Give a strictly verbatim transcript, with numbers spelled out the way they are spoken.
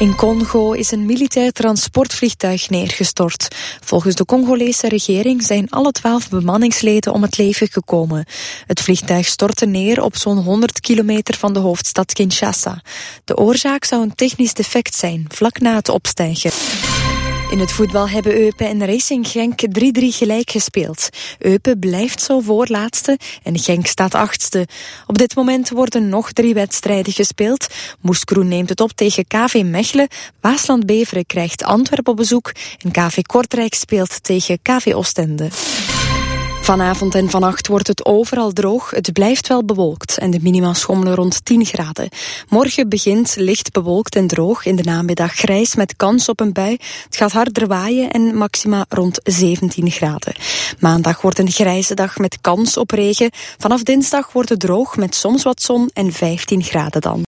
In Congo is een militair transportvliegtuig neergestort. Volgens de Congolese regering zijn alle twaalf bemanningsleden om het leven gekomen. Het vliegtuig stortte neer op zo'n honderd kilometer van de hoofdstad Kinshasa. De oorzaak zou een technisch defect zijn, vlak na het opstijgen. In het voetbal hebben Eupen en Racing Genk drie drie gelijk gespeeld. Eupen blijft zo voorlaatste en Genk staat achtste. Op dit moment worden nog drie wedstrijden gespeeld. Moeskroen neemt het op tegen K V Mechelen. Waasland Beveren krijgt Antwerpen op bezoek. En K V Kortrijk speelt tegen K V Oostende. Vanavond en vannacht wordt het overal droog. Het blijft wel bewolkt en de minima schommelen rond tien graden. Morgen begint licht bewolkt en droog. In de namiddag grijs met kans op een bui. Het gaat harder waaien en maxima rond zeventien graden. Maandag wordt een grijze dag met kans op regen. Vanaf dinsdag wordt het droog met soms wat zon en vijftien graden dan.